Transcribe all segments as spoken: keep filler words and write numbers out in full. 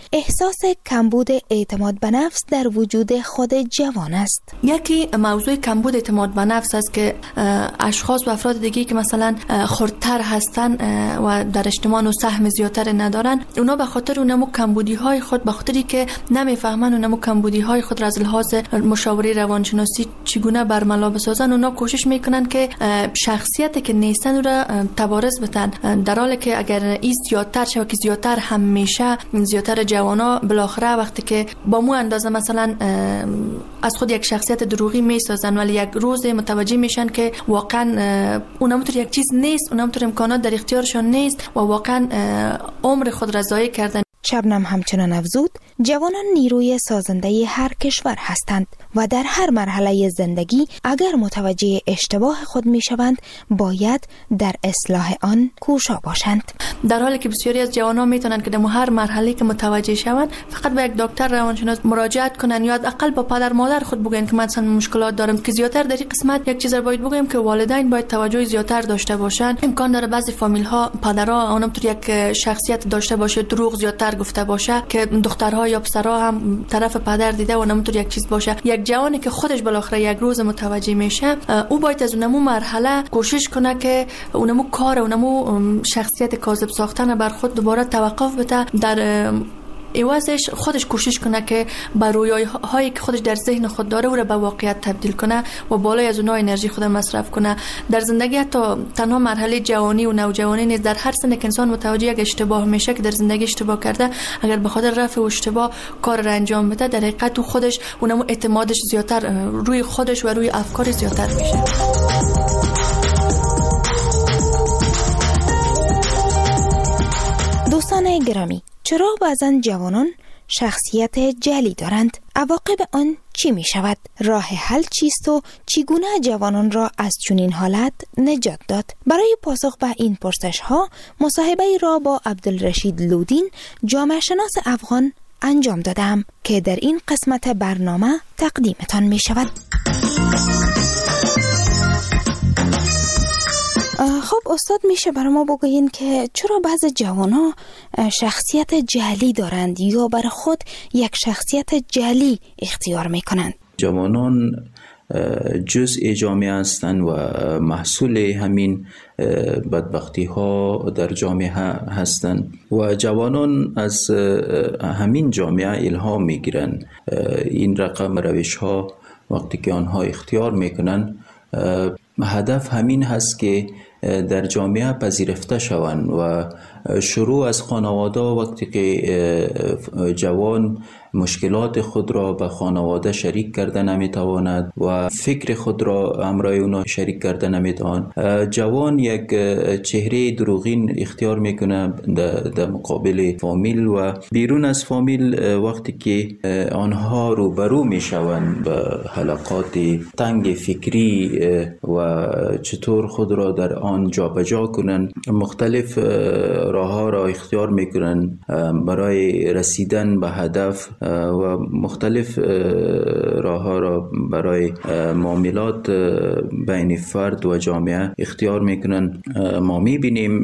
احساس کمبود اعتماد به نفس در وجود خود جوان است. یکی موضوع کمبود اعتماد به نفس است که اشخاص و افراد دیگه که مثلا خردتر هستن و در اجتماع و سهم زیادتر ندارن، اونا به خاطر اونمو کمبودی های خود، به خاطری که نمیفهمن اونمو کمبودی های خود را از لحاظ مشاوره روانشناسی چگونه برملا بسازن، اونا کوشش میکنن که شخصیتی که نیستن او را تبارز بدن، در حالی که اگر این زیادتر شه که زیادتر هم میشه، زیادتر جوانا بالاخره وقتی که با مو اندازه مثلا از خود یک شخصیت دروغی میسازن، ولی یک روز متوجه میشن که واقعا اونم طور یک چیز نیست، اونم طور امکانات در اختیارشان نیست و واقعا عمر خود را ضایع کردن. شبنم همچنان افزود جوانان نیروی سازنده هر کشور هستند و در هر مرحله زندگی اگر متوجه اشتباه خود می شوند باید در اصلاح آن کوشا باشند، در حالی که بسیاری از جوانان میتونن که در هر مرحله که متوجه شوند فقط به یک دکتر روانشناس مراجعت کنن یا حداقل با پدر مادر خود بگن که مثلا مشکلات دارم. که زیاتر در این قسمت یک چیز رو باید بگم که والدین باید توجه زیاتر داشته باشن. امکان داره بعضی فامیل ها پدرها اونم تو یک شخصیت داشته باشه، دروغ زیاتر گفته باشه که دخترها یا پسرها هم طرف پدر دیده و اونم تو یک چیز باشه. یک جوانی که خودش بالاخره یک روز متوجه میشه، او باید از اونمو مرحله کوشش کنه که اونمو کار اونمو شخصیت کاذب ساختن بر خود دوباره توقف بده، در ایوازش خودش کوشش کنه که بر رویاهایی که خودش در ذهن خود داره او را به واقعیت تبدیل کنه و بالای از اونها انرژی خود مصرف کنه. در زندگی حتی تنها مرحله جوانی و نوجوانی نیست، در هر سن که انسان متوجه یک اشتباه میشه که در زندگی اشتباه کرده، اگر به خاطر رفع اشتباه کار را انجام بده، در حقیقت خودش اونمو اعتمادش زیادتر روی خودش و روی افکار زیادتر میشه. دوستان گرامی، چرا بعضن جوانان شخصیت جعلی دارند؟ عواقب آن چی می شود؟ راه حل چیست و چگونه جوانان را از چنین حالت نجات داد؟ برای پاسخ به این پرسش ها مصاحبه را با عبدالرشید لودین، جامعه شناس افغان انجام دادم که در این قسمت برنامه تقدیمتان می شود. خب استاد، میشه برای ما بگوین که چرا بعض جوانا شخصیت جعلی دارند یا برای خود یک شخصیت جعلی اختیار میکنند؟ جوانان جزء جامعه هستند و محصول همین بدبختی ها در جامعه هستند و جوانان از همین جامعه الهام میگیرند. این رقم روش ها وقتی که آنها اختیار میکنن، هدف همین هست که در جامعه پذیرفته شوند و شروع از خانواده. وقتی که جوان مشکلات خود را به خانواده شریک کرده نمیتواند و فکر خود را همراه اونا شریک کرده نمیتواند، جوان یک چهره دروغین اختیار میکنه در مقابل فامیل و بیرون از فامیل. وقتی که آنها روبرو میشوند به حلقات تنگ فکری و چطور خود را در آن جابجا کنند، مختلف راه ها را اختیار میکنند برای رسیدن به هدف و مختلف راه ها را برای معاملات بین فرد و جامعه اختیار میکنند. ما میبینیم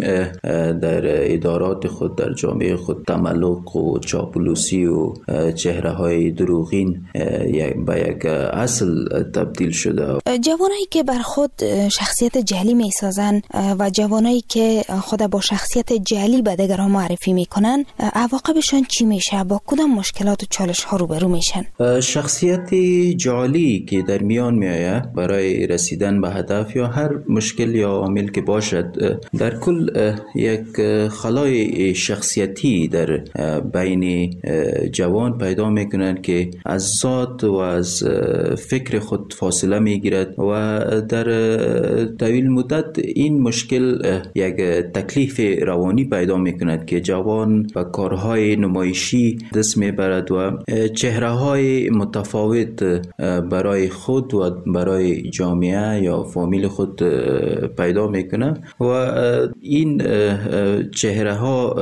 در ادارات خود، در جامعه خود، تملق و چاپلوسی و چهره های دروغین به یک اصل تبدیل شده. جوانایی که بر خود شخصیت جعلی میسازن و جوانایی که خود با شخصیت جعلی به دیگران معرفی میکنن، عواقبشان چی میشه؟ با کدام مشکلات و چالش ها روبرو میشن؟ شخصیت جعلی که در میان میآید برای رسیدن به هدف یا هر مشکل یا عامل که باشد، در کل یک خلای شخصیتی در بین جوان پیدا میکنند که از ذات و از فکر خود فاصله میگیرد و در طویل مدت این مشکل یک تکلیف روانی پیدا میکند که جوان به کارهای نمایشی دست میبرد و چهره های متفاوت برای خود و برای جامعه یا فامیل خود پیدا میکنه و این چهره ها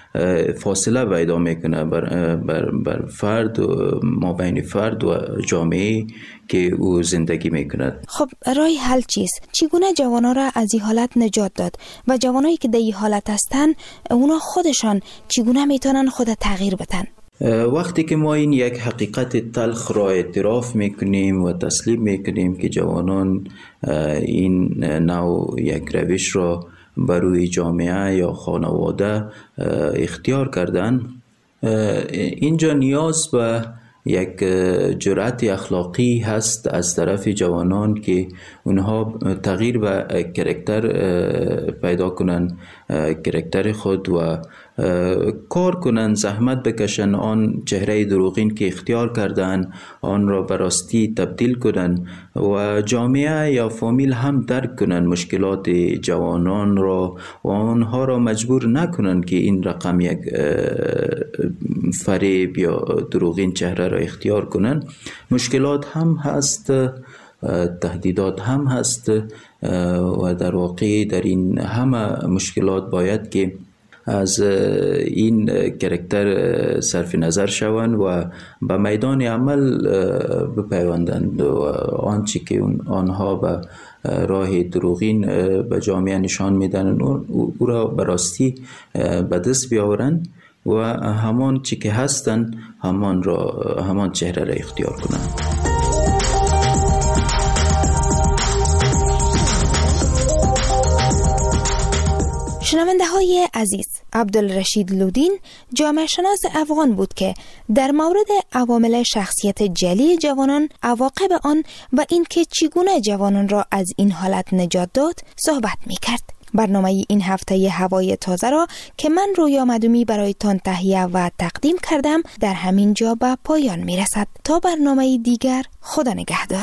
فاصله پیدا میکنه بر, بر, بر فرد و ما بین فرد و جامعه که او زندگی میکند. خب راه حل چیست؟ چگونه جوانا را از این حالت نجات داد و جوانایی که در این حالت هستن اونا خودشان چگونه میتونن خود تغییر بدن؟ وقتی که ما این یک حقیقت تلخ را اعتراف میکنیم و تسلیم میکنیم که جوانان این نوع یک روش را بر روی جامعه یا خانواده اختیار کردن، اینجا نیاز به یک جرأت اخلاقی هست از طرف جوانان که اونها تغییر به کرکتر پیدا کنن، کرکتر خود و کار کنن، زحمت بکشن، آن چهره دروغین که اختیار کردن آن را به راستی تبدیل کنن و جامعه یا فامیل هم درک کنن مشکلات جوانان را و آنها را مجبور نکنن که این رقم یک فریب یا دروغین چهره را اختیار کنن. مشکلات هم هست، تهدیدات هم هست و در واقع در این همه مشکلات باید که از این کرکتر صرف نظر شوند و به میدان عمل بپیوندند و آنچه که آنها به راه دروغین به جامعه نشان میدن او را به راستی به دست بیاورند و همان چی که هستند همان را همان چهره را اختیار کنند. شنونده های عزیز، عبدالرشید لودین جامعه شناس افغان بود که در مورد عوامل شخصیت جلی جوانان، عواقب آن و اینکه چگونه جوانان را از این حالت نجات داد صحبت می کرد. برنامه این هفته هوای تازه را که من رویا مدومی برایتان تهیه و تقدیم کردم در همین جا به پایان می رسد. تا برنامه دیگر، خدا نگهدار.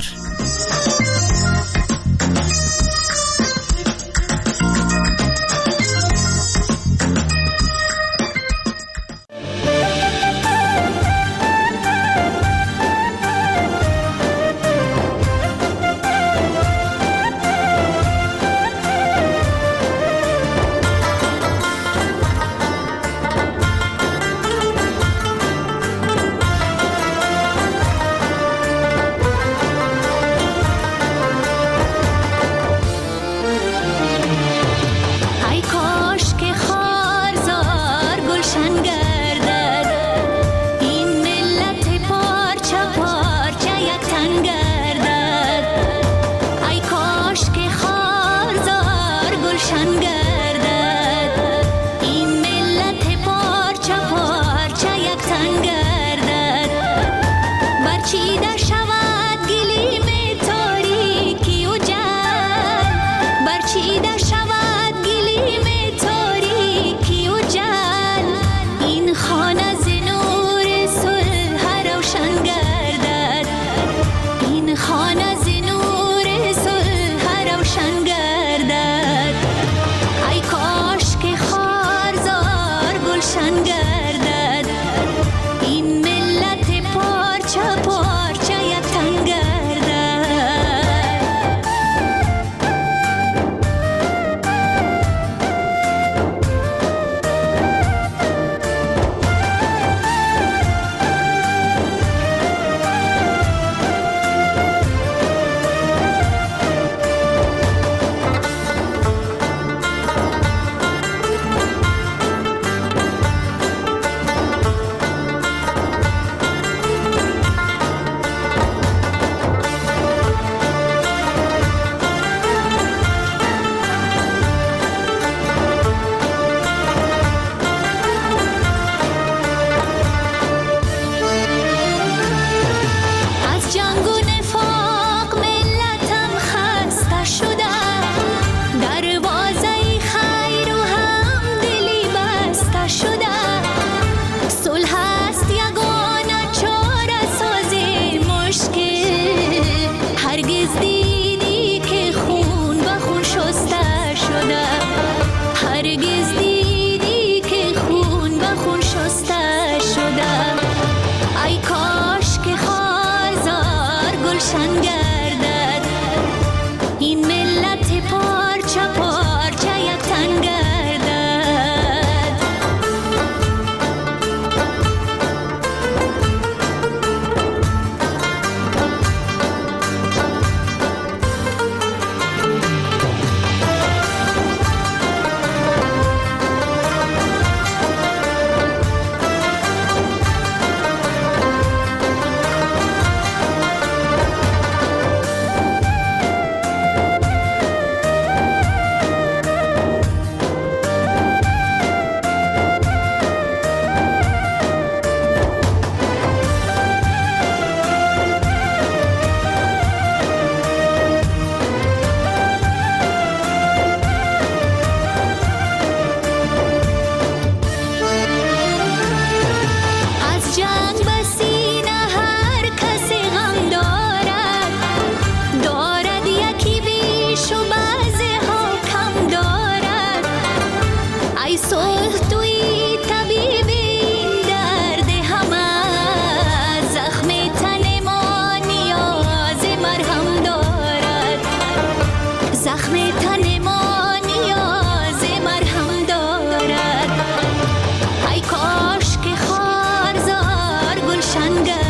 روشنگر